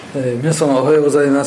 皆様おはようございます。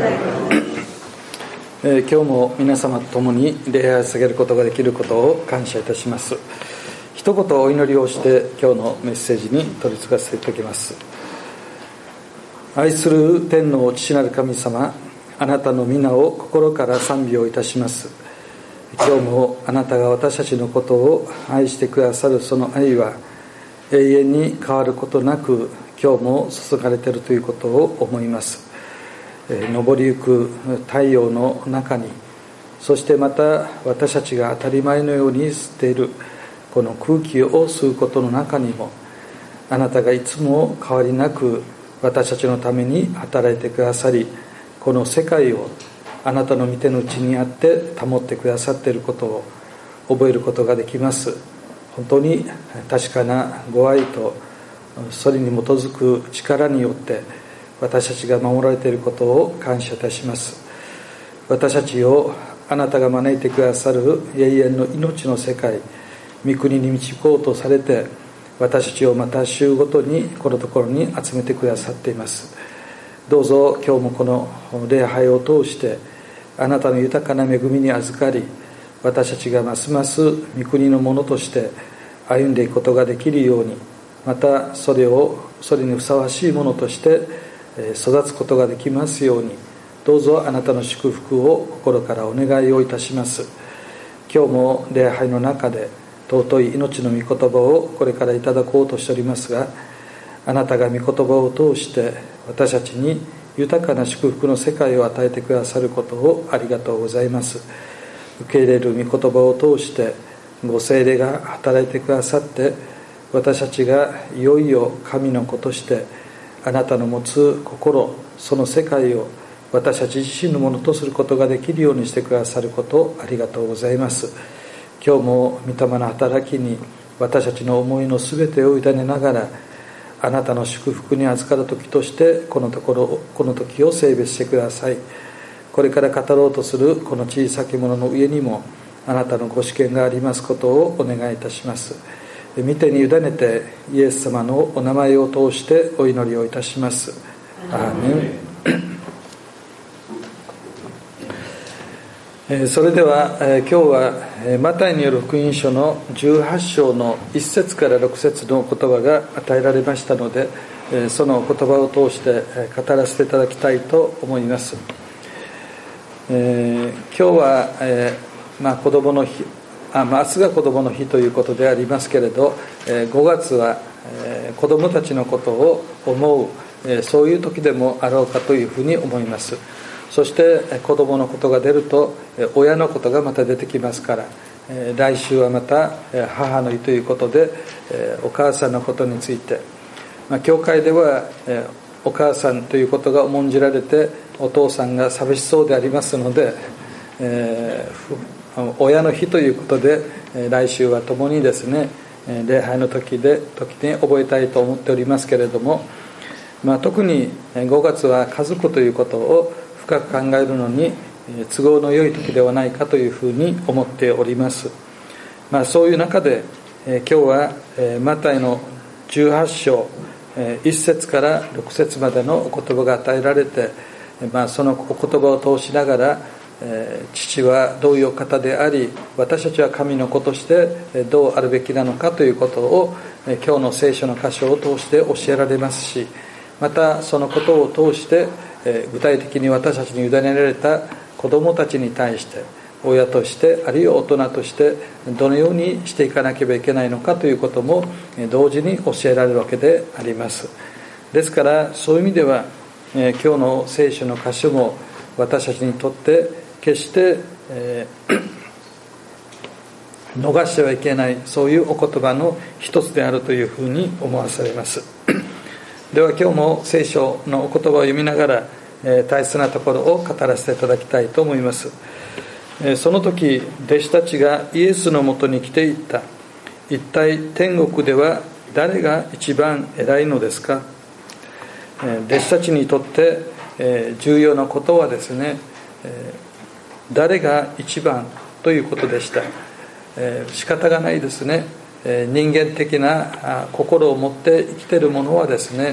今日も皆様と共に礼拝を捧げることができることを感謝いたします。一言お祈りをして今日のメッセージに取り付かせていただきます。愛する天の父なる神様、あなたの皆を心から賛美をいたします。今日もあなたが私たちのことを愛してくださるその愛は永遠に変わることなく今日も注がれているということを思います。昇りゆく太陽の中に、そしてまた私たちが当たり前のように吸っているこの空気を吸うことの中にも、あなたがいつも変わりなく私たちのために働いてくださり、この世界をあなたの御手の内にあって保ってくださっていることを覚えることができます。本当に確かなご愛とそれに基づく力によって私たちが守られていることを感謝いたします。私たちをあなたが招いてくださる永遠の命の世界、御国に導こうとされて、私たちをまた週ごとにこのところに集めてくださっています。どうぞ今日もこの礼拝を通してあなたの豊かな恵みに預かり、私たちがますます御国のものとして歩んでいくことができるように、またそれにふさわしいものとして育つことができますように、どうぞあなたの祝福を心からお願いをいたします。今日も礼拝の中で尊い命の御言葉をこれからいただこうとしておりますが、あなたが御言葉を通して私たちに豊かな祝福の世界を与えてくださることをありがとうございます。受け入れる御言葉を通してご聖霊が働いてくださって、私たちがいよいよ神の子としてあなたの持つ心、その世界を私たち自身のものとすることができるようにしてくださることをありがとうございます。今日も御霊の働きに私たちの思いのすべてを委ねながら、あなたの祝福に預かる時としてこの時を聖別してください。これから語ろうとするこの小さきものの上にもあなたのご主権がありますことをお願いいたします。御手に委ねてイエス様のお名前を通してお祈りをいたします。アーメン。それでは今日はマタイによる福音書の18章の1節から6節の言葉が与えられましたので、その言葉を通して語らせていただきたいと思います。今日は子供の日、明日が子どもの日ということでありますけれど、5月は子どもたちのことを思うそういう時でもあろうかというふうに思います。そして子どものことが出ると親のことがまた出てきますから、来週はまた母の日ということでお母さんのことについて、教会ではお母さんということが重んじられてお父さんが寂しそうでありますので、親の日ということで来週は共にですね、礼拝の時に覚えたいと思っておりますけれども、特に5月は家族ということを深く考えるのに都合の良い時ではないかというふうに思っております。そういう中で今日はマタイの18章1節から6節までのお言葉が与えられて、そのお言葉を通しながら父はどういうお方であり、私たちは神の子としてどうあるべきなのかということを今日の聖書の箇所を通して教えられますし、またそのことを通して具体的に私たちに委ねられた子どもたちに対して親としてあるいは大人としてどのようにしていかなければいけないのかということも同時に教えられるわけであります。ですからそういう意味では今日の聖書の箇所も私たちにとって決して逃してはいけない、そういうお言葉の一つであるというふうに思わされます。では今日も聖書のお言葉を読みながら大切なところを語らせていただきたいと思います。その時弟子たちがイエスのもとに来ていった。一体天国では誰が一番偉いのですか。弟子たちにとって重要なことはですね、誰が一番ということでした。仕方がないですね。人間的な心を持って生きているものはですね、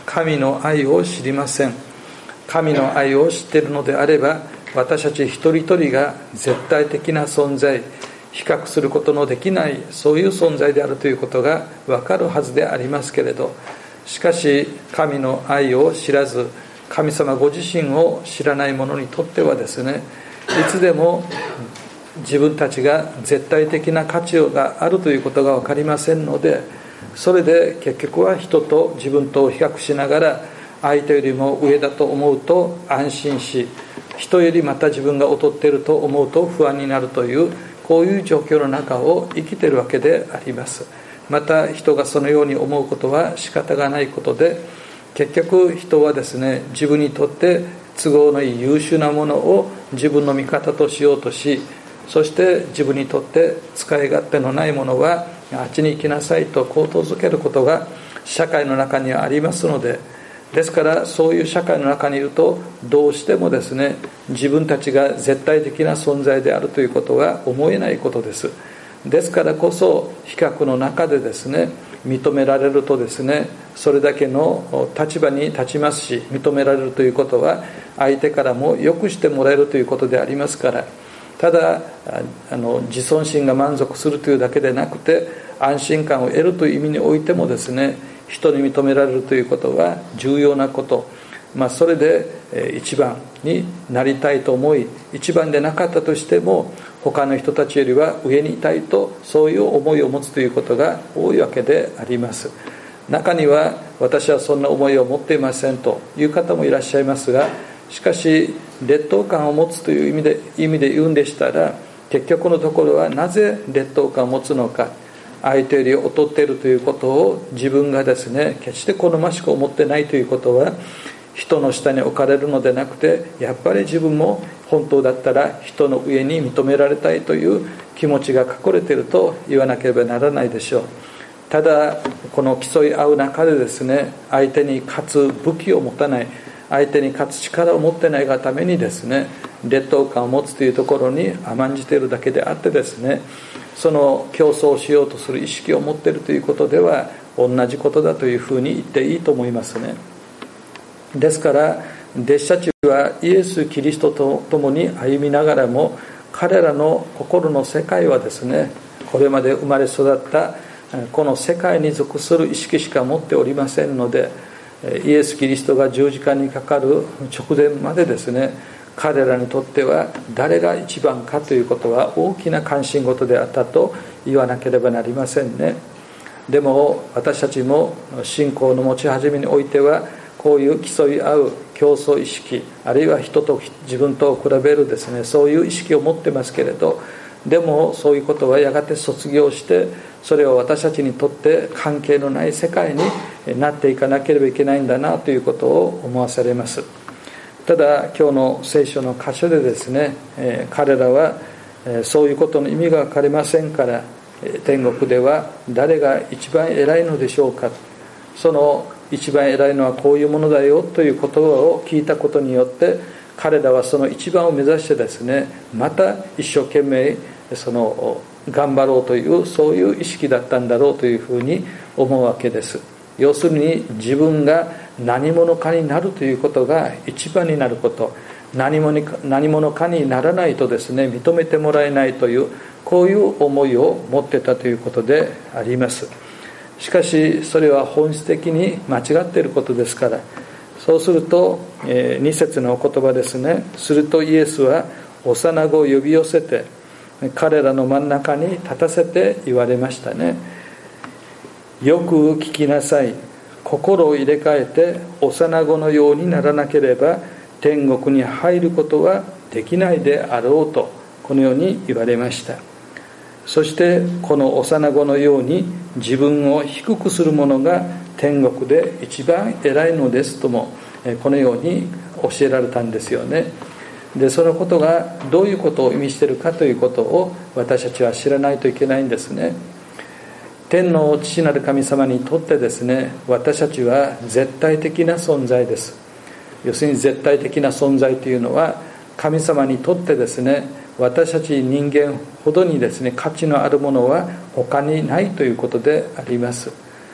神の愛を知りません。神の愛を知っているのであれば、私たち一人一人が絶対的な存在、比較することのできないそういう存在であるということが分かるはずでありますけれど、しかし神の愛を知らず、神様ご自身を知らない者にとってはですね、いつでも自分たちが絶対的な価値があるということが分かりませんので、それで結局は人と自分とを比較しながら、相手よりも上だと思うと安心し、人よりまた自分が劣っていると思うと不安になるという、こういう状況の中を生きているわけであります。また人がそのように思うことは仕方がないことで、結局人はですね、自分にとって都合のいい優秀なものを自分の味方としようとし、そして自分にとって使い勝手のないものはあっちに行きなさいと口頭づけることが社会の中にはありますので、ですからそういう社会の中にいると、どうしてもですね、自分たちが絶対的な存在であるということは思えないことです。ですからこそ比較の中でですね、認められるとですね、それだけの立場に立ちますし、認められるということは相手からも良くしてもらえるということでありますから、ただ自尊心が満足するというだけでなくて、安心感を得るという意味においてもですね、人に認められるということは重要なこと、それで一番になりたいと思い、一番でなかったとしても他の人たちよりは上にいたいと、そういう思いを持つということが多いわけであります。中には私はそんな思いを持っていませんという方もいらっしゃいますが、しかし劣等感を持つという意味で言うんでしたら、結局のところはなぜ劣等感を持つのか、相手より劣っているということを自分がですね、決して好ましく思ってないということは、人の下に置かれるのでなくて、やっぱり自分も本当だったら人の上に認められたいという気持ちが隠れていると言わなければならないでしょう。ただこの競い合う中でですね、相手に勝つ武器を持たない、相手に勝つ力を持ってないがためにですね、劣等感を持つというところに甘んじているだけであってですね、その競争をしようとする意識を持っているということでは同じことだというふうに言っていいと思いますね。ですから弟子たちはイエス・キリストと共に歩みながらも、彼らの心の世界はですね、これまで生まれ育ったこの世界に属する意識しか持っておりませんので、イエス・キリストが十字架にかかる直前までですね、彼らにとっては誰が一番かということは大きな関心事であったと言わなければなりませんね。でも私たちも信仰の持ち始めにおいては、こういう競い合う競争意識、あるいは人と自分と比べるですね、そういう意識を持ってますけれど、でもそういうことはやがて卒業して、それを私たちにとって関係のない世界になっていかなければいけないんだなということを思わされます。ただ今日の聖書の箇所でですね、彼らはそういうことの意味が分かりませんから、天国では誰が一番偉いのでしょうか、その一番偉いのはこういうものだよという言葉を聞いたことによって、彼らはその一番を目指してですね、また一生懸命頑張ろうという、そういう意識だったんだろうというふうに思うわけです。要するに自分が何者かになるということが一番になること、何者かにならないとですね、認めてもらえないという、こういう思いを持ってたということであります。しかしそれは本質的に間違っていることですから、そうすると2節のお言葉ですね。するとイエスは幼子を呼び寄せて彼らの真ん中に立たせて言われましたね。よく聞きなさい。心を入れ替えて幼子のようにならなければ天国に入ることはできないであろうと、このように言われました。そしてこの幼子のように自分を低くする者が天国で一番偉いのですとも、このように教えられたんですよね。でそのことがどういうことを意味しているかということを私たちは知らないといけないんですね。天の父なる神様にとってですね、私たちは絶対的な存在です。要するに絶対的な存在というのは、神様にとってですね、私たち人間ほどにですね、価値のあるものは他にないということであります。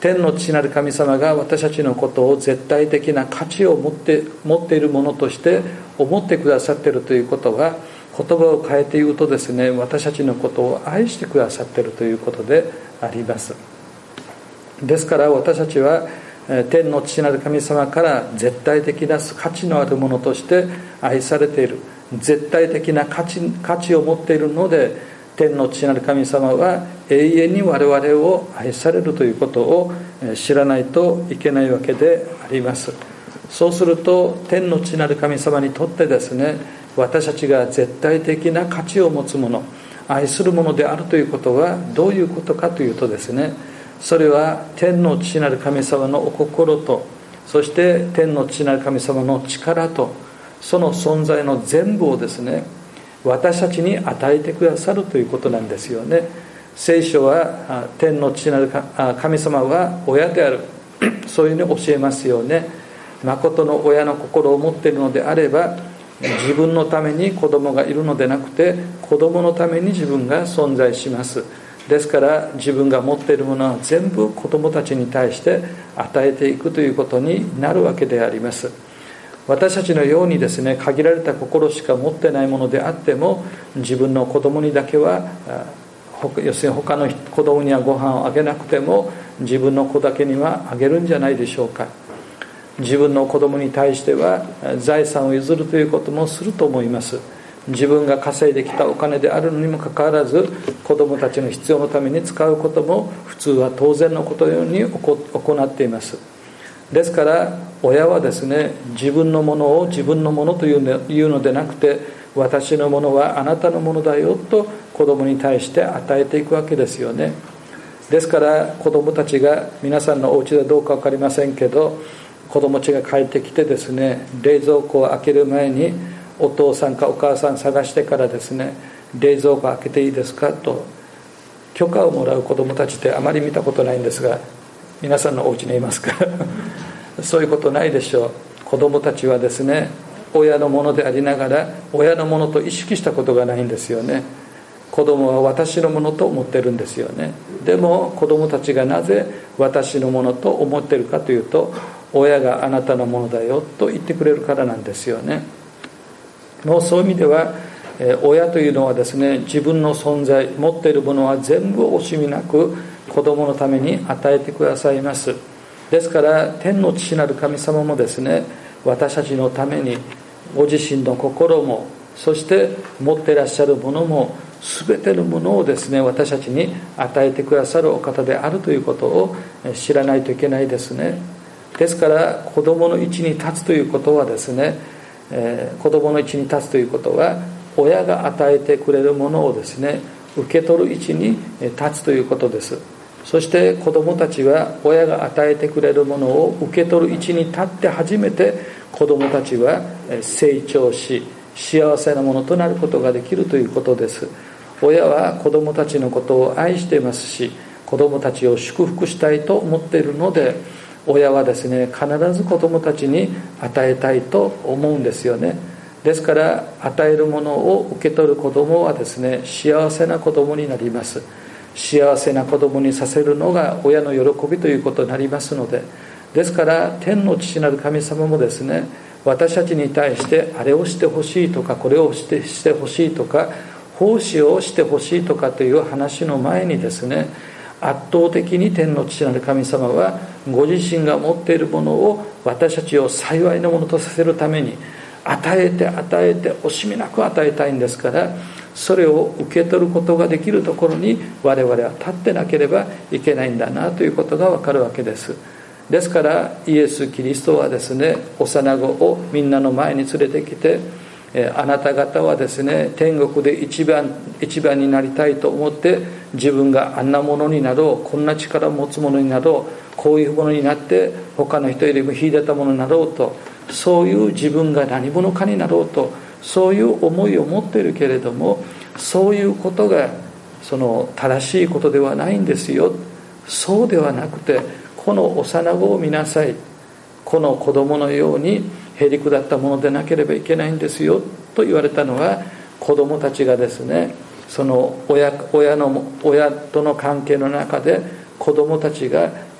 天の父なる神様が私たちのことを絶対的な価値を持っているものとして思ってくださっているということは、言葉を変えて言うとですね、私たちのことを愛してくださっているということであります。ですから私たちは天の父なる神様から絶対的な価値のあるものとして愛されている、絶対的な価値を持っているので、天の父なる神様は永遠に我々を愛されるということを知らないといけないわけであります。そうすると天の父なる神様にとってですね、私たちが絶対的な価値を持つもの、愛するものであるということはどういうことかというとですね、それは天の父なる神様のお心と、そして天の父なる神様の力と、その存在の全部をですね、私たちに与えてくださるということなんですよね。聖書は天の父なる神様は親である、そういうふうに教えますよね。誠の親の心を持っているのであれば、自分のために子供がいるのでなくて、子供のために自分が存在します。ですから自分が持っているものは全部子供たちに対して与えていくということになるわけであります。私たちのようにですね、限られた心しか持ってないものであっても、自分の子供にだけは、要するに他の子供にはご飯をあげなくても自分の子だけにはあげるんじゃないでしょうか。自分の子供に対しては財産を譲るということもすると思います。自分が稼いできたお金であるのにもかかわらず、子供たちの必要のために使うことも普通は当然のことのように行っています。ですから親はですね、自分のものを自分のものというのでなくて、私のものはあなたのものだよと子供に対して与えていくわけですよね。ですから子供たちが、皆さんのお家でどうか分かりませんけど、子供たちが帰ってきてですね、冷蔵庫を開ける前にお父さんかお母さん探してからですね、冷蔵庫開けていいですかと許可をもらう子供たちってあまり見たことないんですが、皆さんのお家にいますかそういうことないでしょう。子供たちはですね、親のものでありながら親のものと意識したことがないんですよね。子供は私のものと思ってるんですよね。でも子供たちがなぜ私のものと思ってるかというと、親があなたのものだよと言ってくれるからなんですよね。もうそういう意味では、親というのはですね、自分の存在、持っているものは全部惜しみなく子供のために与えてくださいます。ですから天の父なる神様もですね、私たちのためにご自身の心も、そして持っていらっしゃるものも、全てのものをですね、私たちに与えてくださるお方であるということを知らないといけないですね。ですから子供の位置に立つということはですね、子供の位置に立つということは、親が与えてくれるものをですね、受け取る位置に立つということです。そして子供たちは親が与えてくれるものを受け取る位置に立って初めて子供たちは成長し幸せなものとなることができるということです。親は子供たちのことを愛していますし、子供たちを祝福したいと思っているので、親はですね、必ず子供たちに与えたいと思うんですよね。ですから与えるものを受け取る子供はですね、幸せな子供になります。幸せな子供にさせるのが親の喜びということになりますので、ですから天の父なる神様もですね、私たちに対してあれをしてほしいとか、これをしてほしいとか、奉仕をしてほしいとかという話の前にですね、圧倒的に天の父なる神様はご自身が持っているものを私たちを幸いのものとさせるために与えて惜しみなく与えたいんですから、それを受け取ることができるところに我々は立ってなければいけないんだなということがわかるわけです。ですからイエス・キリストはですね、幼子をみんなの前に連れてきて、あなた方はですね、天国で一番になりたいと思って自分があんなものになろう、こんな力を持つものになろう、こういうものになって他の人よりも秀でたものになろうと、そういう自分が何者かになろうと、そういう思いを持っているけれども、そういうことがその正しいことではないんですよ。そうではなくて、この幼子を見なさい、この子供のようにへりくだったものでなければいけないんですよと言われたのは、子供たちがですね、その親との関係の中で子供たちが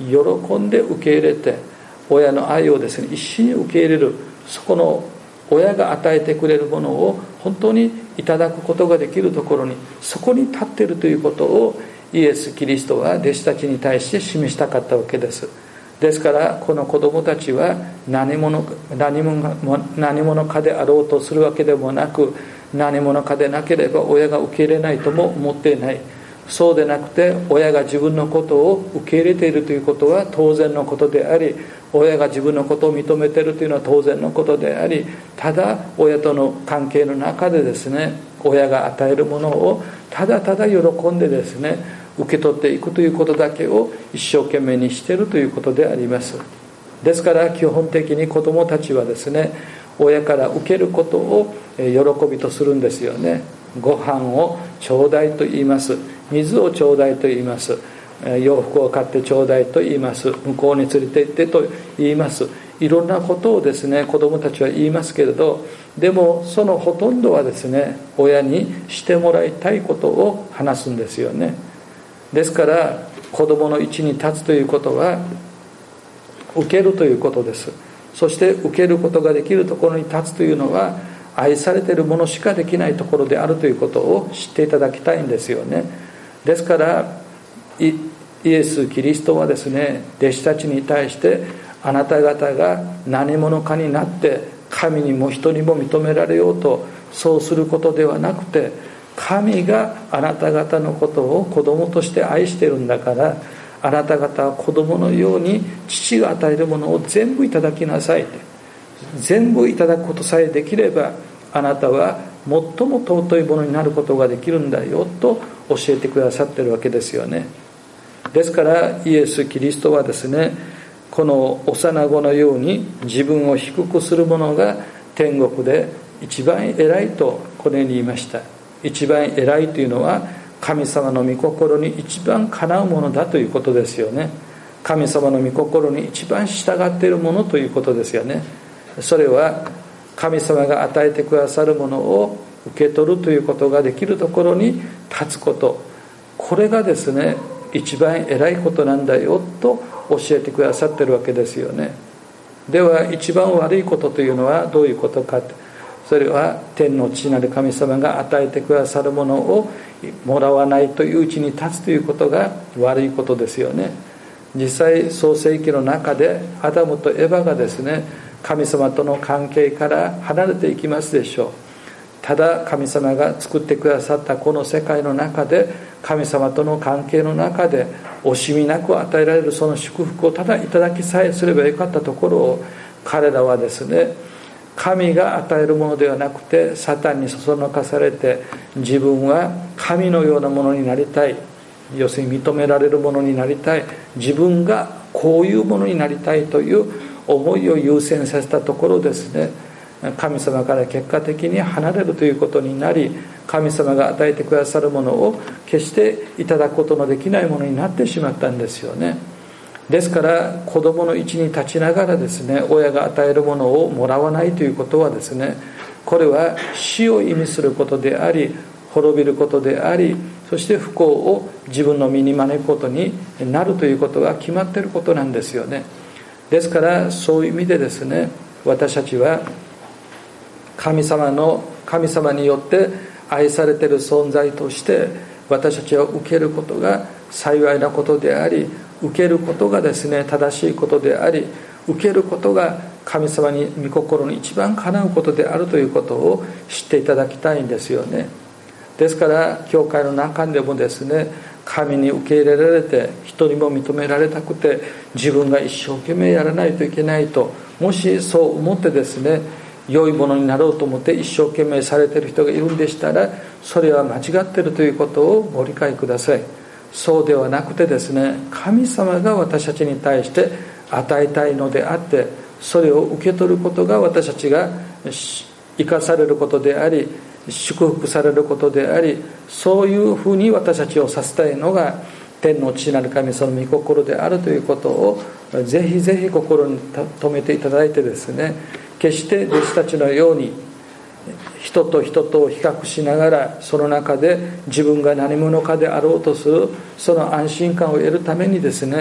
喜んで受け入れて、親の愛をですね一緒に受け入れる、そこの親が与えてくれるものを本当にいただくことができるところに、そこに立っているということをイエス・キリストは弟子たちに対して示したかったわけです。ですからこの子供たちは何者かであろうとするわけでもなく、何者かでなければ親が受け入れないとも思っていない。そうでなくて、親が自分のことを受け入れているということは当然のことであり、親が自分のことを認めているというのは当然のことであり、ただ親との関係の中でですね、親が与えるものをただただ喜んでですね受け取っていくということだけを一生懸命にしているということであります。ですから基本的に子どもたちはですね、親から受けることを喜びとするんですよね。ご飯をちょうだいと言います。水をちょうだいと言います。洋服を買ってちょうだいと言います。向こうに連れて行ってと言います。いろんなことをですね子どもたちは言いますけれど、でもそのほとんどはですね親にしてもらいたいことを話すんですよね。ですから子どもの位置に立つということは受けるということです。そして受けることができるところに立つというのは愛されているものしかできないところであるということを知っていただきたいんですよね。ですからイエス・キリストはですね弟子たちに対して、あなた方が何者かになって神にも人にも認められようとそうすることではなくて、神があなた方のことを子供として愛しているんだから、あなた方は子供のように父が与えるものを全部いただきなさいって、全部いただくことさえできればあなたは最も尊いものになることができるんだよと教えてくださっているわけですよね。ですからイエス・キリストはですね、この幼子のように自分を低くする者が天国で一番偉いとこのように言いました。一番偉いというのは神様の御心に一番かなうものだということですよね。神様の御心に一番従っているものということですよね。それは神様が与えてくださるものを受け取るということができるところに立つこと、これがですね一番偉いことなんだよと教えてくださっているわけですよね。では一番悪いことというのはどういうことか。それは天の父なる神様が与えてくださるものをもらわないといううちに立つということが悪いことですよね。実際創世記の中でアダムとエバがですね神様との関係から離れていきますでしょう。ただ神様が作ってくださったこの世界の中で、神様との関係の中で惜しみなく与えられるその祝福をただいただきさえすればよかったところを、彼らはですね神が与えるものではなくてサタンにそそのかされて、自分は神のようなものになりたい、要するに認められるものになりたい、自分がこういうものになりたいという思いを優先させたところですね、神様から結果的に離れるということになり、神様が与えてくださるものを決していただくことのできないものになってしまったんですよね。ですから子供の位置に立ちながらですね親が与えるものをもらわないということはですね、これは死を意味することであり、滅びることであり、そして不幸を自分の身に招くことになるということが決まっていることなんですよね。ですからそういう意味でですね、私たちは神様によって愛されている存在として私たちは受けることが幸いなことであり、受けることがですね正しいことであり、受けることが神様に御心に一番かなうことであるということを知っていただきたいんですよね。ですから教会の中でもですね、神に受け入れられて人にも認められたくて自分が一生懸命やらないといけないと、もしそう思ってですね良いものになろうと思って一生懸命されている人がいるんでしたら、それは間違っているということをご理解ください。そうではなくてですね、神様が私たちに対して与えたいのであって、それを受け取ることが私たちが生かされることであり、祝福されることであり、そういうふうに私たちをさせたいのが天の父なる神様の御心であるということをぜひぜひ心に留めていただいてですね、決して弟子たちのように人と人とを比較しながら、その中で自分が何者かであろうとするその安心感を得るためにですね、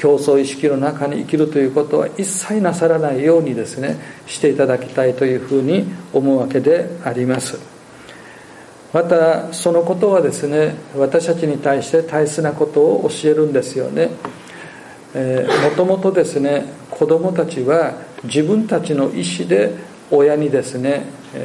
競争意識の中に生きるということは一切なさらないようにですね、していただきたいというふうに思うわけであります。またそのことはですね、私たちに対して大切なことを教えるんですよね。もともとですね、子どもたちは自分たちの意思で親にですね、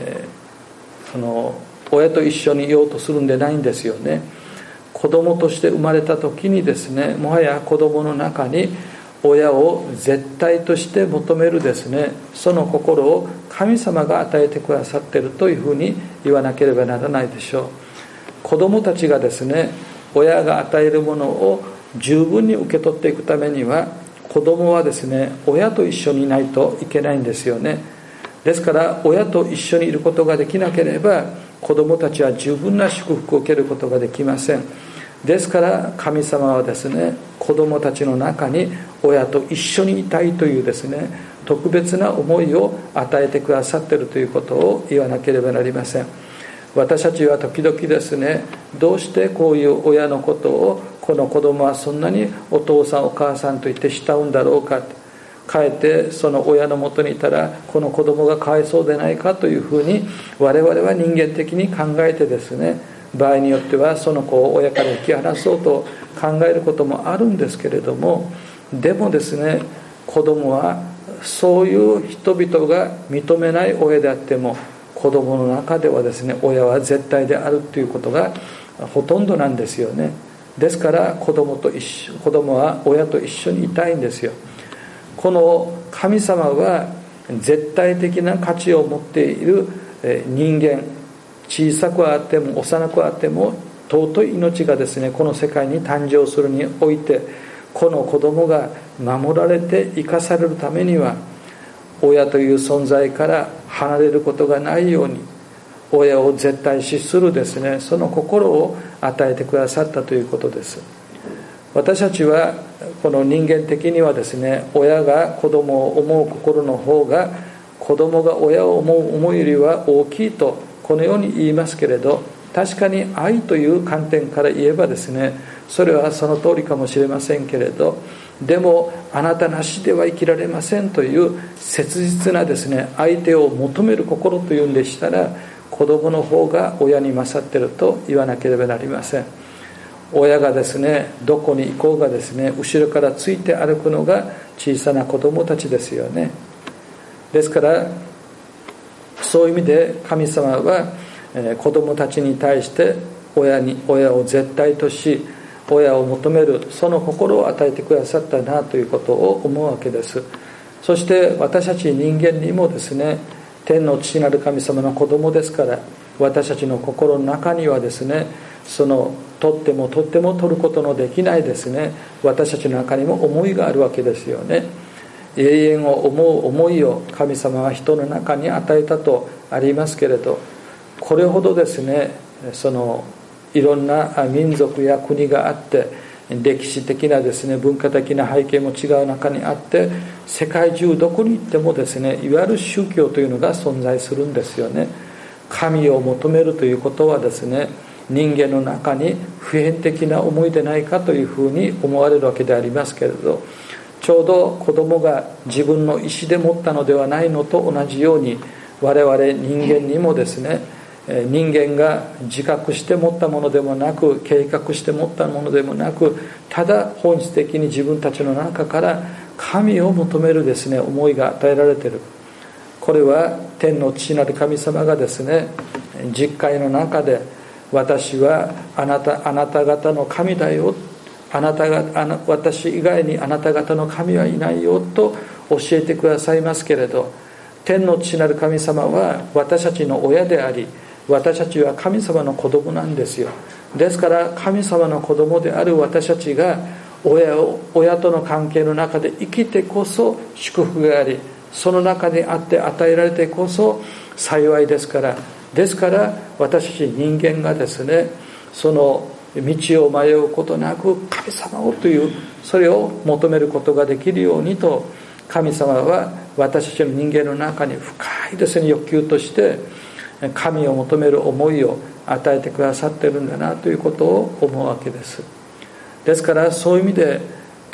親と一緒にいようとするんでないんですよね。子供として生まれた時にですね、もはや子供の中に親を絶対として求めるですね、その心を神様が与えてくださっているというふうに言わなければならないでしょう。子供たちがですね、親が与えるものを十分に受け取っていくためには、子供はですね、親と一緒にいないといけないんですよね。ですから親と一緒にいることができなければ、子供たちは十分な祝福を受けることができません。ですから神様はですね、子供たちの中に親と一緒にいたいというですね、特別な思いを与えてくださっているということを言わなければなりません。私たちは時々ですね、どうしてこういう親のことを、この子供はそんなにお父さんお母さんと言って慕うんだろうか、かえってその親のもとにいたらこの子供がかわいそうでないかというふうに我々は人間的に考えてですね、場合によってはその子を親から引き離そうと考えることもあるんですけれども、でもですね、子供はそういう人々が認めない親であっても、子供の中ではですね、親は絶対であるということがほとんどなんですよね。ですから子供は親と一緒にいたいんですよ。この神様は絶対的な価値を持っている人間、小さくあっても幼くあっても尊い命がですね、この世界に誕生するにおいて、この子供が守られて生かされるためには、親という存在から離れることがないように、親を絶対視するですね、その心を与えてくださったということです。私たちはこの人間的にはですね、親が子供を思う心の方が子供が親を思う思いよりは大きいとこのように言いますけれど、確かに愛という観点から言えばですね、それはその通りかもしれませんけれど、でもあなたなしでは生きられませんという切実なですね、相手を求める心というんでしたら、子供の方が親に勝っていると言わなければなりません。親がですね、どこに行こうがですね、後ろからついて歩くのが小さな子供たちですよね。ですからそういう意味で神様は子供たちに対して親を絶対とし、親を求めるその心を与えてくださったなということを思うわけです。そして私たち人間にもですね、天の父なる神様の子供ですから、私たちの心の中にはですね、そのとっても取ることのできないですね、私たちの中にも思いがあるわけですよね。永遠を思う思いを神様は人の中に与えたとありますけれど、これほどですね、そのいろんな民族や国があって、歴史的なですね、文化的な背景も違う中にあって、世界中どこに行ってもですね、いわゆる宗教というのが存在するんですよね。神を求めるということはですね、人間の中に普遍的な思いでないかというふうに思われるわけでありますけれど、ちょうど子供が自分の意思で持ったのではないのと同じように、我々人間にもですね、人間が自覚して持ったものでもなく、計画して持ったものでもなく、ただ本質的に自分たちの中から神を求めるですね、思いが与えられている。これは天の父なる神様がですね、十戒の中で、私はあなた方の神だよ、私以外にあなた方の神はいないよと教えてくださいますけれど、天の父なる神様は私たちの親であり、私たちは神様の子供なんですよ。ですから神様の子供である私たちが親との関係の中で生きてこそ祝福があり、その中であって与えられてこそ幸いですから、ですから私たち人間がですね、その道を迷うことなく神様をという、それを求めることができるようにと、神様は私たちの人間の中に深いですね、欲求として神を求める思いを与えてくださっているんだなということを思うわけです。ですからそういう意味で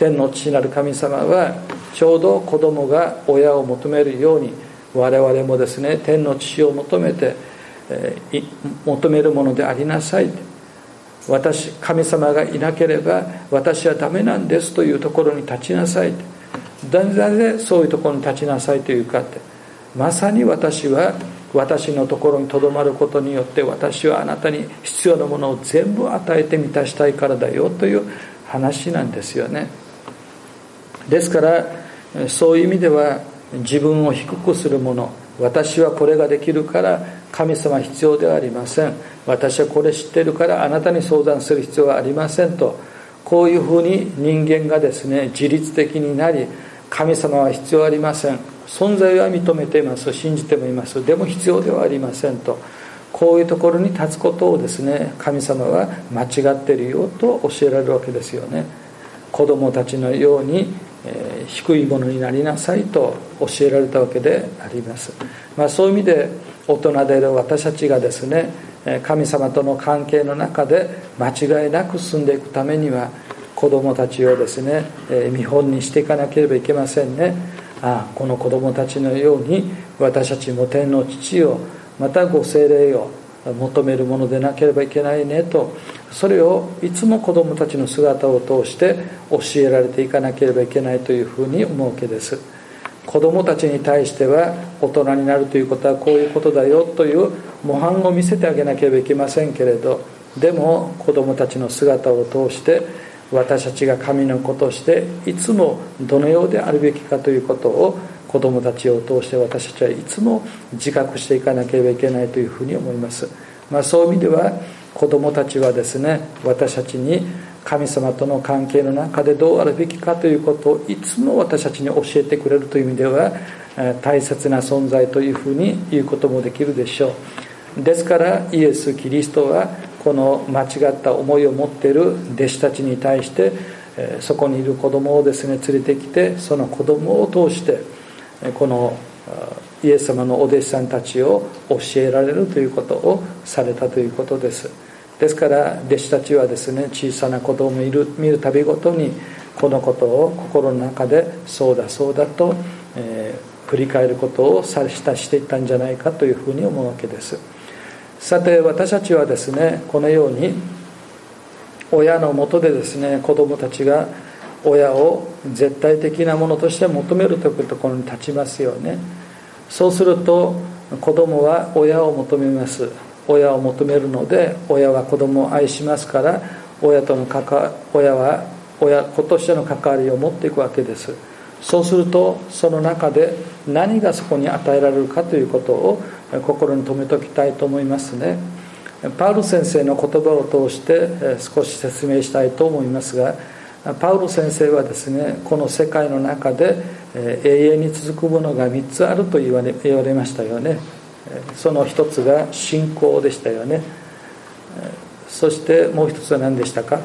天の父なる神様はちょうど子供が親を求めるように、我々もですね、天の父を求めて、求めるものでありなさい。神様がいなければ私はダメなんですというところに立ちなさい。なぜそういうところに立ちなさいというかって、まさに私は私のところにとどまることによって、私はあなたに必要なものを全部与えて満たしたいからだよという話なんですよね。ですからそういう意味では、自分を低くするもの、私はこれができるから神様必要ではありません、私はこれ知っているからあなたに相談する必要はありませんと、こういうふうに人間がですね、自律的になり、神様は必要ありません、存在は認めています、信じてもいます、でも必要ではありませんと、こういうところに立つことをですね、神様は間違っているよと教えられるわけですよね。子供たちのように低いものになりなさいと教えられたわけであります。そういう意味で大人である私たちがですね、神様との関係の中で間違いなく進んでいくためには、子供たちをですね、見本にしていかなければいけませんね。この子供たちのように私たちも天の父を、またご聖霊を求めるものでなければいけないねと、それをいつも子供たちの姿を通して教えられていかなければいけないというふうに思うわけです。子供たちに対しては、大人になるということはこういうことだよという模範を見せてあげなければいけませんけれど、でも子供たちの姿を通して私たちが神の子としていつもどのようであるべきかということを、子供たちを通して私たちはいつも自覚していかなければいけないというふうに思います。そういう意味では、子供たちはですね、私たちに神様との関係の中でどうあるべきかということをいつも私たちに教えてくれるという意味では、大切な存在というふうに言うこともできるでしょう。ですからイエス・キリストはこの間違った思いを持っている弟子たちに対して、そこにいる子供をですね連れてきて、その子供を通してこのイエス様のお弟子さんたちを教えられるということをされたということです。ですから弟子たちはですね、小さな子供を見るたびごとにこのことを心の中でそうだそうだと、振り返ることをしていったんじゃないかというふうに思うわけです。さて、私たちはですね、このように親のもとでですね、子供たちが親を絶対的なものとして求めるというところに立ちますよね。そうすると子供は親を求めます。親を求めるので、親は子供を愛しますから、親は子としての関わりを持っていくわけです。そうするとその中で何がそこに与えられるかということを心に留めておきたいと思いますね。パウロ先生の言葉を通して少し説明したいと思いますが、パウロ先生はですね、この世界の中で永遠に続くものが3つあると言われましたよね。その一つが信仰でしたよね。そしてもう一つは何でしたか？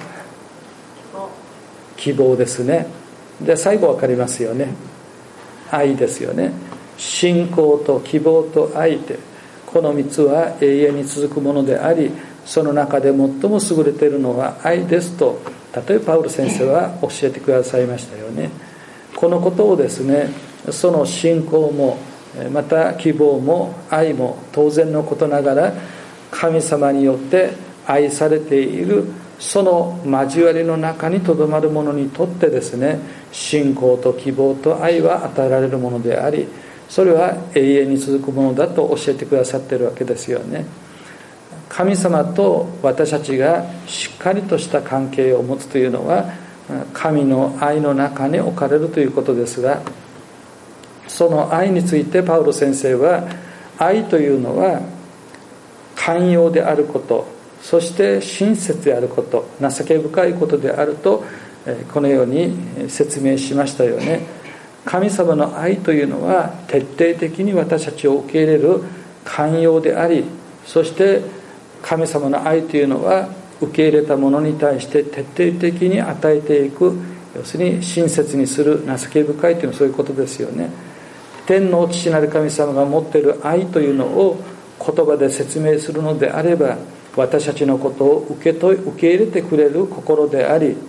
希望ですね。で、最後分かりますよね。愛ですよね。信仰と希望と愛で、この3つは永遠に続くものであり、その中で最も優れているのは愛ですと、例えばパウロ先生は教えてくださいましたよね。このことをですね、その信仰もまた希望も愛も当然のことながら、神様によって愛されているその交わりの中にとどまる者にとってですね、信仰と希望と愛は与えられるものであり、それは永遠に続くものだと教えてくださっているわけですよね。神様と私たちがしっかりとした関係を持つというのは、神の愛の中に置かれるということですが、その愛についてパウロ先生は、愛というのは寛容であること、そして親切であること、情け深いことであると、このように説明しましたよね。神様の愛というのは徹底的に私たちを受け入れる寛容であり、そして神様の愛というのは受け入れたものに対して徹底的に与えていく、要するに親切にする、情け深いというのはそういうことですよね。天の父なる神様が持っている愛というのを言葉で説明するのであれば、私たちのことを受け入れてくれる心であり、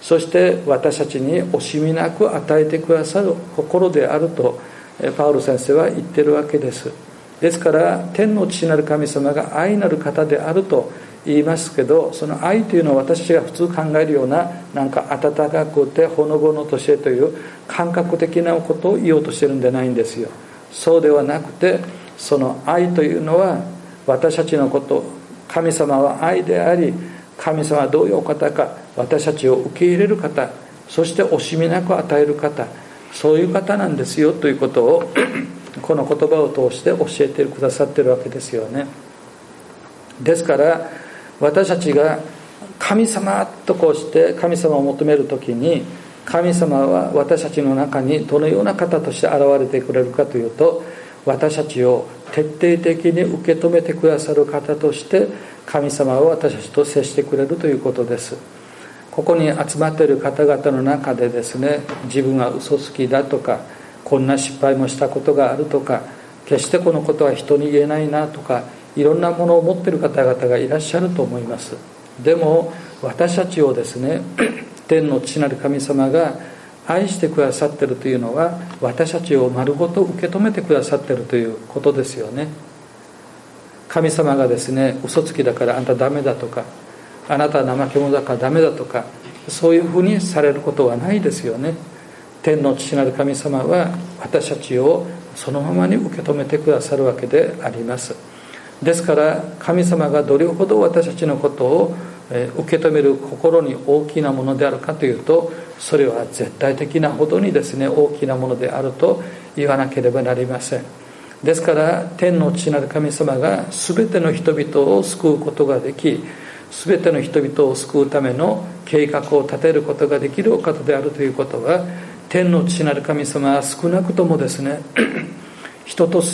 そして私たちに惜しみなく与えてくださる心であるとパウロ先生は言ってるわけです。ですから天の父なる神様が愛なる方であると言いますけど、その愛というのは私が普通考えるようななんか温かくてほのぼのとしてという感覚的なことを言おうとしてるんじゃないんですよ。そうではなくて、その愛というのは私たちのこと、神様は愛であり、神様はどういうお方か、私たちを受け入れる方、そして惜しみなく与える方、そういう方なんですよということをこの言葉を通して教えてくださっているわけですよね。ですから私たちが神様とこうして神様を求めるときに、神様は私たちの中にどのような方として現れてくれるかというと、私たちを徹底的に受け止めてくださる方として神様は私たちと接してくれるということです。ここに集まっている方々の中でですね、自分は嘘つきだとか、こんな失敗もしたことがあるとか、決してこのことは人に言えないなとか、いろんなものを持っている方々がいらっしゃると思います。でも私たちをですね、天の父なる神様が愛してくださっているというのは、私たちを丸ごと受け止めてくださっているということですよね。神様がですね、嘘つきだからあんたダメだとか、あなたは怠け者だからダメだとか、そういうふうにされることはないですよね。天の父なる神様は私たちをそのままに受け止めてくださるわけであります。ですから神様がどれほど私たちのことを受け止める心に大きなものであるかというと、それは絶対的なほどにですね、大きなものであると言わなければなりません。ですから天の父なる神様が全ての人々を救うことができ、全ての人々を救うための計画を立てることができるお方であるということは、天の父なる神様は少なくともですね人と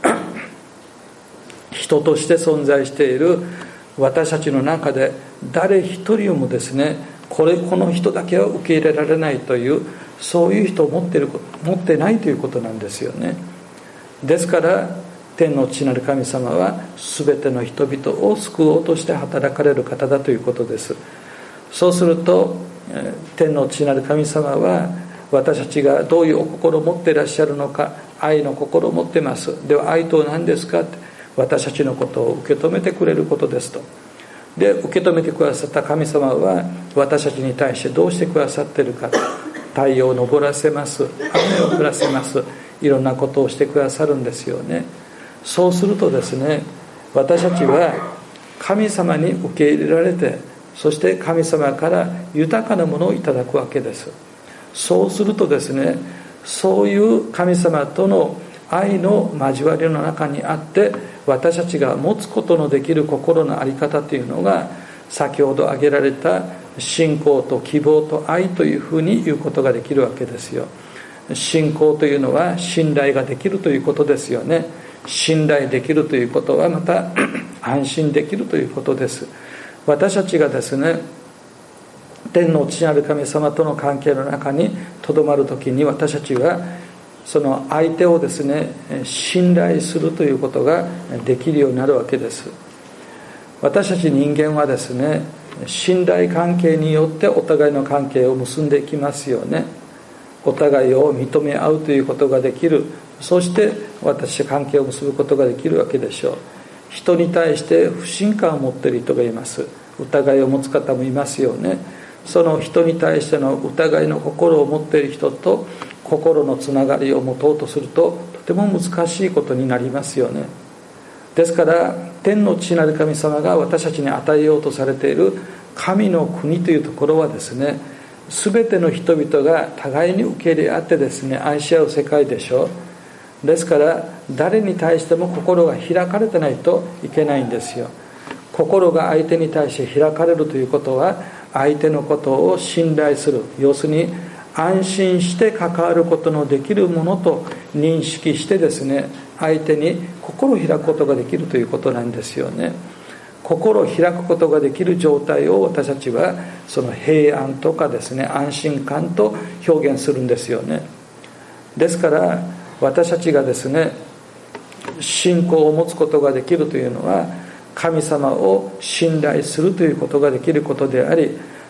して存在している私たちの中で誰一人もですね、この人だけは受け入れられないという、そういう人を持ってないということなんですよね。ですから天の父なる神様は全ての人々を救おうとして働かれる方だということです。そうすると天の父なる神様は私たちがどういうお心を持っていらっしゃるのか、愛の心を持っています。では愛とは何ですかって、私たちのことを受け止めてくれることですと。で受け止めてくださった神様は私たちに対してどうしてくださっているか、太陽を昇らせます、雨を降らせます、いろんなことをしてくださるんですよね。そうするとですね、私たちは神様に受け入れられて、そして神様から豊かなものをいただくわけです。そうするとですね、そういう神様との愛の交わりの中にあって、私たちが持つことのできる心の在り方というのが、先ほど挙げられた信仰と希望と愛というふうに言うことができるわけですよ。信仰というのは信頼ができるということですよね。信頼できるということはまた安心できるということです。私たちがですね、天の父なる神様との関係の中にとどまるときに、私たちはその相手をですね、信頼するということができるようになるわけです。私たち人間はですね、信頼関係によってお互いの関係を結んでいきますよね。お互いを認め合うということができる。そして私は関係を結ぶことができるわけでしょう。人に対して不信感を持っている人がいます。疑いを持つ方もいますよね。その人に対しての疑いの心を持っている人と心のつながりを持とうとすると、とても難しいことになりますよね。ですから天の父なる神様が私たちに与えようとされている神の国というところはですね、全ての人々が互いに受け入れ合ってですね、愛し合う世界でしょう。ですから誰に対しても心が開かれてないといけないんですよ。心が相手に対して開かれるということは、相手のことを信頼する、要するに安心して関わることのできるものと認識してですね、相手に心を開くことができるということなんですよね。心を開くことができる状態を私たちはその平安とかですね、安心感と表現するんですよね。ですから私たちがですね、信仰を持つことができるというのは、神様を信頼するということができることであり、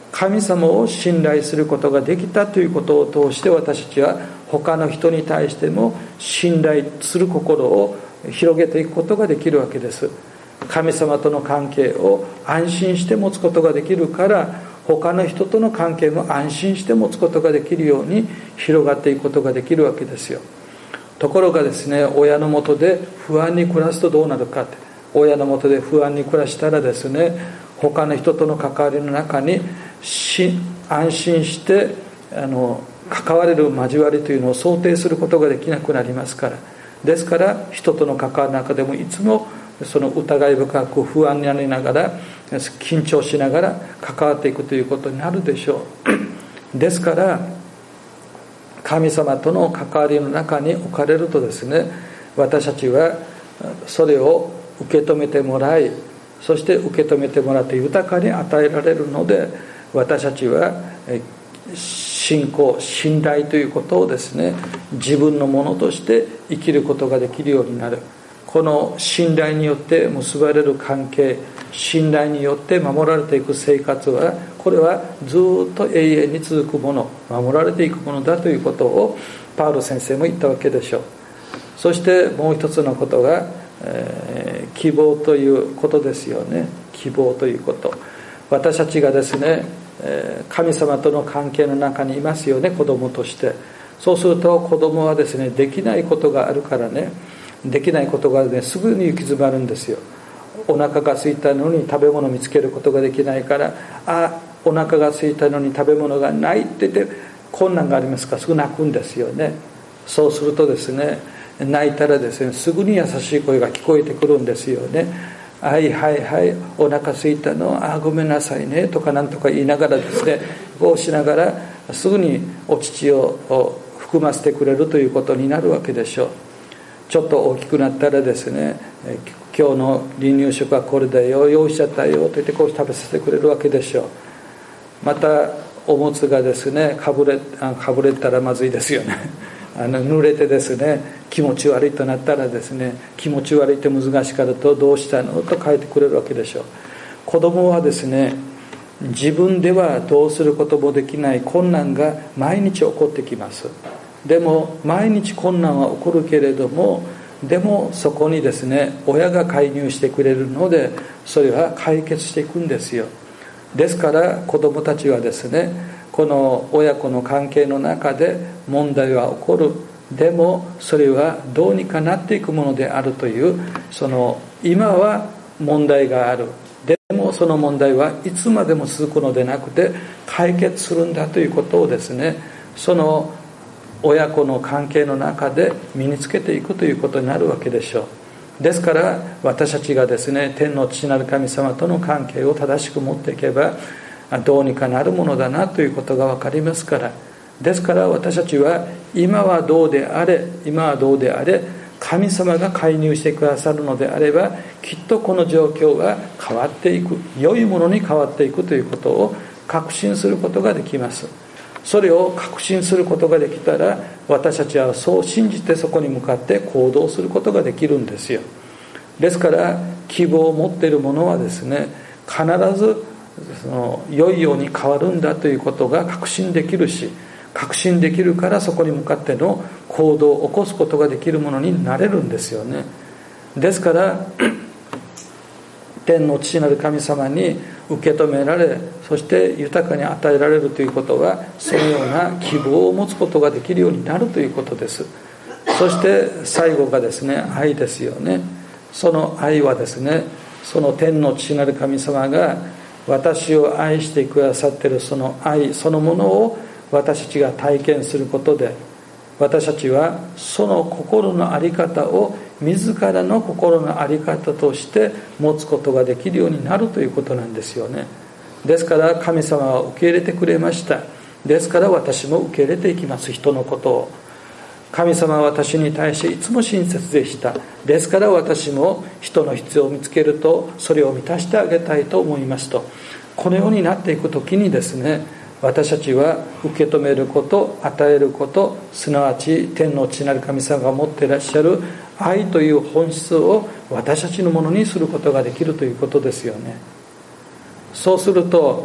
神様を信頼することができたということを通して、私たちは他の人に対しても信頼する心を広げていくことができるわけです。神様との関係を安心して持つことができるから、他の人との関係も安心して持つことができるように広がっていくことができるわけですよ。ところがですね、親の下で不安に暮らすとどうなるかって、親の下で不安に暮らしたらですね、他の人との関わりの中に安心して関われる交わりというのを想定することができなくなりますから。ですから人との関わりの中でもいつもその疑い深く不安になりながら、緊張しながら関わっていくということになるでしょう。ですから神様との関わりの中に置かれるとですね、私たちはそれを受け止めてもらい、そして受け止めてもらって豊かに与えられるので、私たちは信仰、信頼ということをですね、自分のものとして生きることができるようになる。この信頼によって結ばれる関係、信頼によって守られていく生活は、これはずっと永遠に続くもの、守られていくものだということをパウロ先生も言ったわけでしょう。そしてもう一つのことが、希望ということですよね。希望ということ、私たちがですね、神様との関係の中にいますよね、子供として。そうすると子供はですね、できないことがあるからね、できないことがね、すぐに行き詰まるんですよ。お腹が空いたのに食べ物を見つけることができないから、お腹が空いたのに食べ物がないって言って困難がありますから、すぐ泣くんですよね。そうするとですね、泣いたらですね、すぐに優しい声が聞こえてくるんですよね。はいはいはい、お腹空いたの、ごめんなさいねとかなんとか言いながらですね、こうしながらすぐにお乳を含ませてくれるということになるわけでしょう。ちょっと大きくなったらですね、今日の離乳食はこれだよ、用意しちゃったよと言ってこう食べさせてくれるわけでしょう。またおむつがですね、かぶれたらまずいですよね。濡れてですね、気持ち悪いとなったらですね、気持ち悪いって難しかったと、どうしたのと書いてくれるわけでしょう。子供はですね、自分ではどうすることもできない困難が毎日起こってきます。でも毎日困難は起こるけれども、でもそこにですね、親が介入してくれるので、それは解決していくんですよ。ですから子供たちはですね、この親子の関係の中で問題は起こる。でもそれはどうにかなっていくものであるという、その今は問題がある。でもその問題はいつまでも続くのでなくて解決するんだということをですね、その親子の関係の中で身につけていくということになるわけでしょう。ですから私たちがですね、天の父なる神様との関係を正しく持っていけばどうにかなるものだなということが分かりますから。ですから私たちは今はどうであれ神様が介入してくださるのであれば、きっとこの状況は変わっていく、良いものに変わっていくということを確信することができます。それを確信することができたら、私たちはそう信じてそこに向かって行動することができるんですよ。ですから希望を持っている者はですね、必ずその良いように変わるんだということが確信できるし、確信できるからそこに向かっての行動を起こすことができるものになれるんですよね。ですから天の父なる神様に受け止められ、そして豊かに与えられるということは、そのような希望を持つことができるようになるということです。そして最後がですね、愛ですよね。その愛はですね、その天の父なる神様が私を愛してくださっているその愛そのものを私たちが体験することで、私たちはその心の在り方を自らの心の在り方として持つことができるようになるということなんですよね。ですから神様は受け入れてくれました。ですから私も受け入れていきます、人のことを。神様は私に対していつも親切でした。ですから私も人の必要を見つけるとそれを満たしてあげたいと思いますと、このようになっていくときにですね、私たちは受け止めること、与えること、すなわち天の父なる神様が持っていらっしゃる愛という本質を私たちのものにすることができるということですよね。そうすると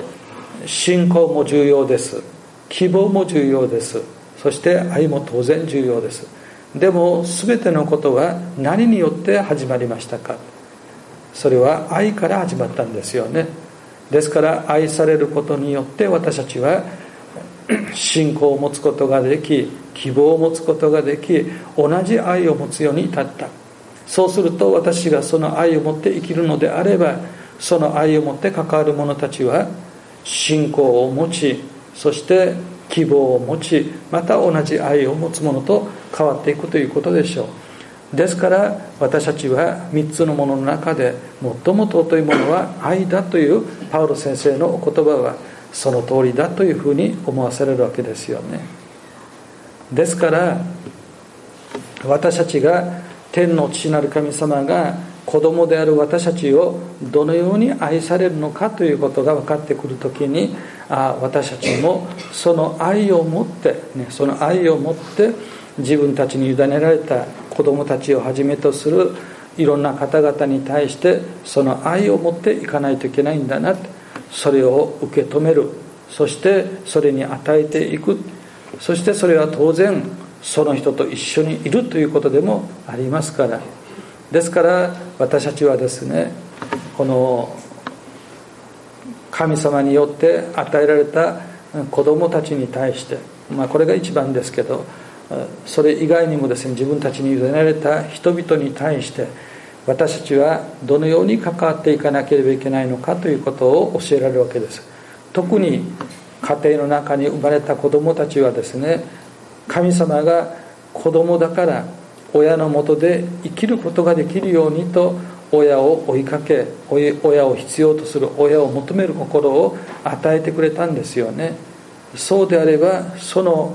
信仰も重要です。希望も重要です。そして愛も当然重要です。でも全てのことは何によって始まりましたか。それは愛から始まったんですよね。ですから愛されることによって私たちは信仰を持つことができ、希望を持つことができ、同じ愛を持つように至った。そうすると私がその愛を持って生きるのであれば、その愛を持って関わる者たちは信仰を持ち、そして希望を持ち、また同じ愛を持つ者と変わっていくということでしょう。ですから私たちは3つのものの中で最も尊いものは愛だというパウロ先生のお言葉はその通りだというふうに思わされるわけですよね。ですから私たちが天の父なる神様が子供である私たちをどのように愛されるのかということが分かってくるときに、私たちもその愛を持って、その愛を持って自分たちに委ねられた子供たちをはじめとするいろんな方々に対してその愛を持っていかないといけないんだな、それを受け止める、そしてそれに与えていく、そしてそれは当然その人と一緒にいるということでもありますから。ですから私たちはですね、この神様によって与えられた子供たちに対して、これが一番ですけど、それ以外にもですね、自分たちに委ねられた人々に対して私たちはどのように関わっていかなければいけないのかということを教えられるわけです。特に家庭の中に生まれた子供たちはですね、神様が子供だから親のもとで生きることができるようにと親を追いかけ、親を必要とする、親を求める心を与えてくれたんですよね。そうであればその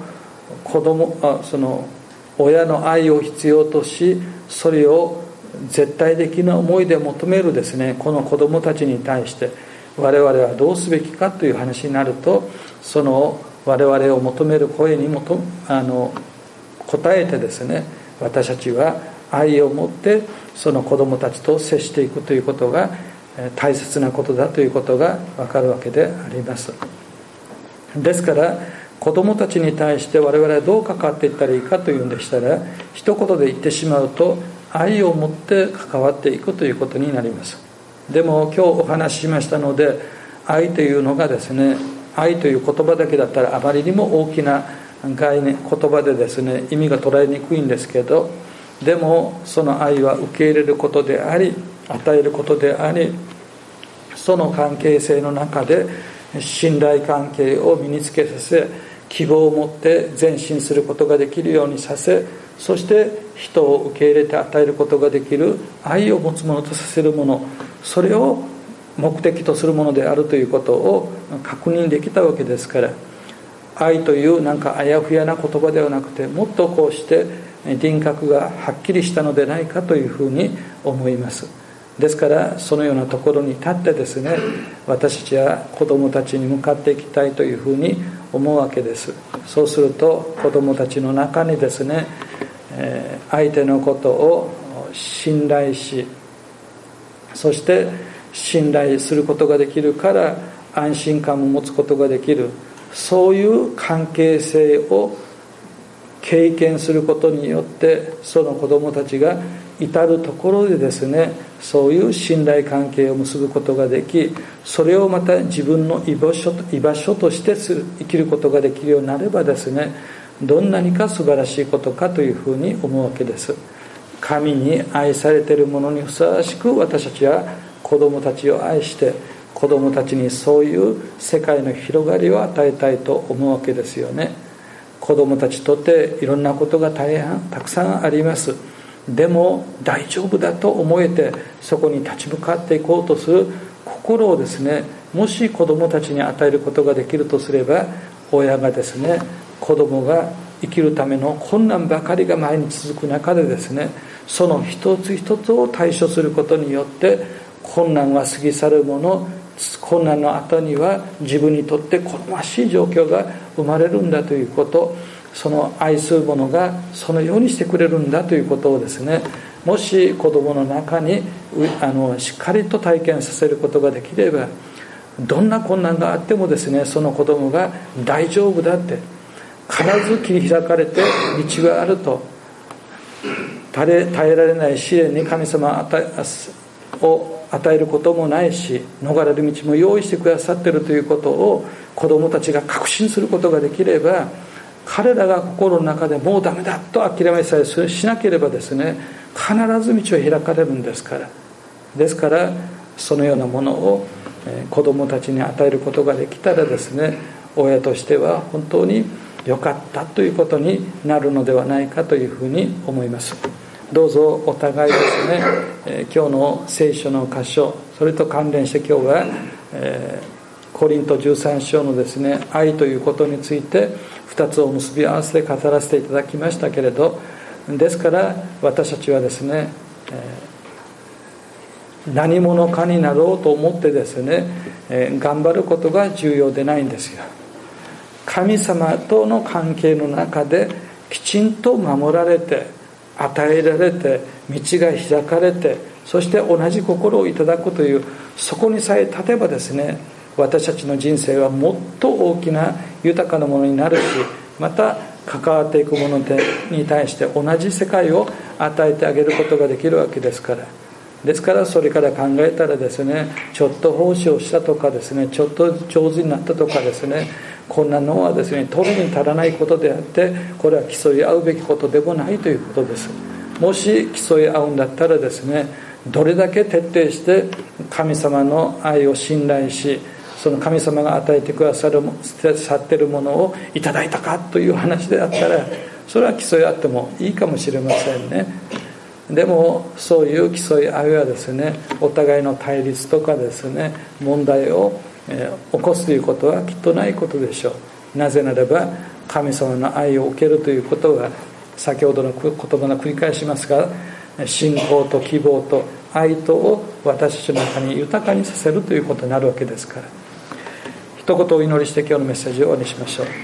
親の愛を必要とし、それを絶対的な思いで求めるですね、この子供たちに対して我々はどうすべきかという話になると、その我々を求める声に応えてですね、私たちは愛を持ってその子供たちと接していくということが大切なことだということが分かるわけであります。ですから子供たちに対して我々はどう関わっていったらいいかというんでしたら、一言で言ってしまうと愛を持って関わっていくということになります。でも今日お話ししましたので、愛というのがですね、愛という言葉だけだったらあまりにも大きな概念、言葉でですね意味が捉えにくいんですけど、でもその愛は受け入れることであり、与えることであり、その関係性の中で信頼関係を身につけさせ、希望を持って前進することができるようにさせ、そして人を受け入れて与えることができる愛を持つものとさせるもの、それを目的とするものであるということを確認できたわけですから、愛というなんかあやふやな言葉ではなくて、もっとこうして輪郭がはっきりしたのでないかというふうに思います。ですからそのようなところに立ってですね、私たちは子どもたちに向かっていきたいというふうに思うわけです。そうすると子どもたちの中にですね、相手のことを信頼し、そして信頼することができるから安心感を持つことができる、そういう関係性を経験することによって、その子どもたちが至るところでですね、そういう信頼関係を結ぶことができ、それをまた自分の居場所として生きることができるようになればですね、どんなにか素晴らしいことかというふうに思うわけです。神に愛されているものにふさわしく、私たちは子どもたちを愛して、子どもたちにそういう世界の広がりを与えたいと思うわけですよね。子どもたちにとっていろんなことがたくさんあります。でも大丈夫だと思えて、そこに立ち向かっていこうとする心をですね、もし子どもたちに与えることができるとすれば、親がですね、子どもが生きるための困難ばかりが毎日続く中でですね、その一つ一つを対処することによって困難は過ぎ去るもの、困難の後には自分にとって好ましい状況が生まれるんだということ、その愛する者がそのようにしてくれるんだということをですね、もし子どもの中にしっかりと体験させることができれば、 どんな困難があってもですね、その子供が大丈夫だって、必ず切り開かれて道があると、耐えられない試練に神様を与えることもないし、逃れる道も用意してくださっているということを子供たちが確信することができれば、彼らが心の中でもうダメだと諦めさえしなければですね、必ず道を開かれるんですから。ですからそのようなものを子供たちに与えることができたらですね、親としては本当に良かったということになるのではないかというふうに思います。どうぞお互いですね、今日の聖書の箇所、それと関連して今日は、コリント13章のですね、愛ということについて2つを結び合わせて語らせていただきましたけれど、ですから私たちはですね、何者かになろうと思ってですね、頑張ることが重要でないんですよ。神様との関係の中できちんと守られて、与えられて、道が開かれて、そして同じ心をいただくという、そこにさえ立てばですね、私たちの人生はもっと大きな豊かなものになるし、また関わっていくものに対して同じ世界を与えてあげることができるわけですから。ですからそれから考えたらですね、ちょっと奉仕をしたとかですね、ちょっと上手になったとかですね、こんなのはですね、取るに足らないことであって、これは競い合うべきことでもないということです。もし競い合うんだったらですね、どれだけ徹底して神様の愛を信頼し、その神様が与えてくださっているものをいただいたかという話であったら、それは競い合ってもいいかもしれませんね。でもそういう競い合いはですね、お互いの対立とかですね、問題を起こすということはきっとないことでしょう。なぜならば神様の愛を受けるということは、先ほどの言葉の繰り返しますが、信仰と希望と愛とを私たちの中に豊かにさせるということになるわけですから。一言お祈りして今日のメッセージを終わりにしましょう。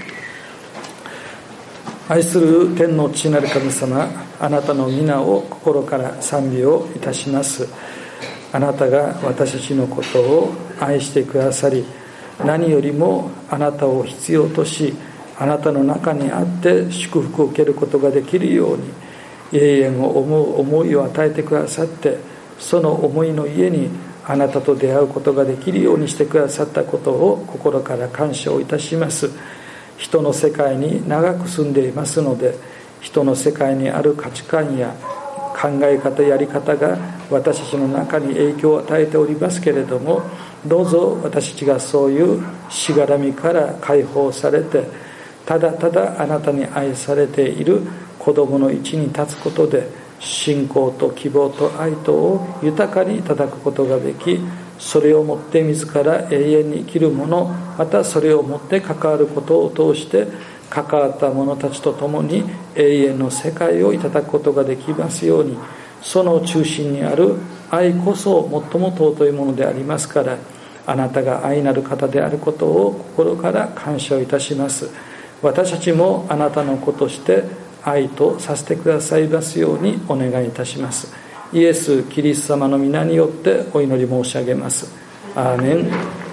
愛する天の父なる神様、あなたの皆を心から賛美をいたします。あなたが私たちのことを愛してくださり、何よりもあなたを必要とし、あなたの中にあって祝福を受けることができるように、永遠を思う思いを与えてくださって、その思いの家にあなたと出会うことができるようにしてくださったことを心から感謝をいたします。人の世界に長く住んでいますので、人の世界にある価値観や考え方やり方が私たちの中に影響を与えておりますけれども、どうぞ私たちがそういうしがらみから解放されて、ただただあなたに愛されている子供の位置に立つことで、信仰と希望と愛とを豊かにいただくことができ、それをもって自ら永遠に生きるもの、またそれをもって関わることを通して関わった者たちと共に永遠の世界をいただくことができますように、その中心にある愛こそ最も尊いものでありますから、あなたが愛なる方であることを心から感謝をいたします。私たちもあなたの子として愛とさせてくださいますようにお願いいたします。イエス・キリスト様の皆によってお祈り申し上げます。アーメン。